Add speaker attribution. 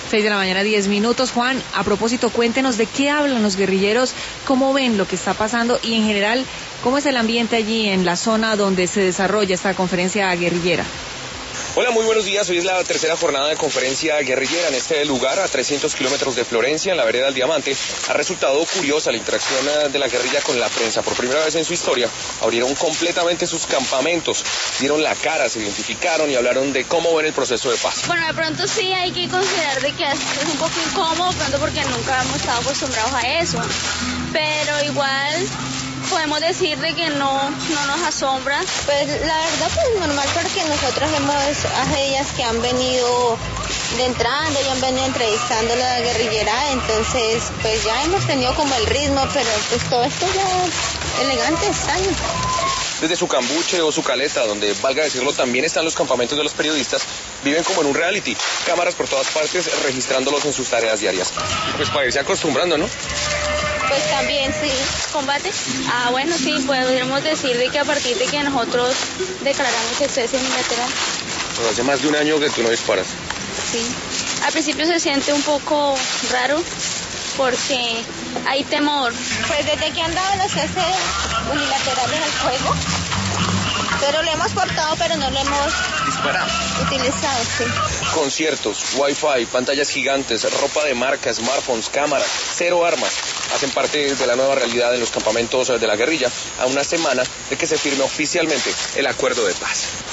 Speaker 1: 6 de la mañana, 10 minutos. Juan, a propósito, cuéntenos de qué hablan los guerrilleros, cómo ven lo que está pasando y en general, cómo es el ambiente allí en la zona donde se desarrolla esta conferencia guerrillera.
Speaker 2: Hola, muy buenos días. Hoy es la tercera jornada de conferencia guerrillera en este lugar, a 300 kilómetros de Florencia, en la vereda del Diamante. Ha resultado curiosa la interacción de la guerrilla con la prensa. Por primera vez en su historia, abrieron completamente sus campamentos, dieron la cara, se identificaron y hablaron de cómo ven el proceso de paz.
Speaker 3: Bueno, de pronto sí hay que considerar de que es un poco incómodo, de pronto porque nunca hemos estado acostumbrados a eso. Pero igual podemos decir de que no nos asombra.
Speaker 4: Pues la verdad pues normal, porque nosotros hace días que han venido entrando y han venido entrevistando a la guerrillera, entonces pues ya hemos tenido como el ritmo, pero pues todo esto ya elegante, extraño.
Speaker 2: Desde su cambuche o su caleta, donde, valga decirlo, también están los campamentos de los periodistas, viven como en un reality, cámaras por todas partes registrándolos en sus tareas diarias. Pues para irse acostumbrando, ¿no?
Speaker 4: Pues también, sí.
Speaker 3: ¿Combate? Bueno, sí, podríamos decir de que a partir de que nosotros declaramos el cese unilateral.
Speaker 2: Pues hace más de un año que tú no disparas.
Speaker 3: Sí. Al principio se siente un poco raro porque hay temor.
Speaker 4: Pues desde que han dado los cese unilaterales al fuego, pero lo hemos portado, pero no lo hemos utilizado, sí.
Speaker 2: Conciertos, wifi, pantallas gigantes, ropa de marca, smartphones, cámaras, cero armas, hacen parte de la nueva realidad en los campamentos de la guerrilla, a una semana de que se firme oficialmente el acuerdo de paz.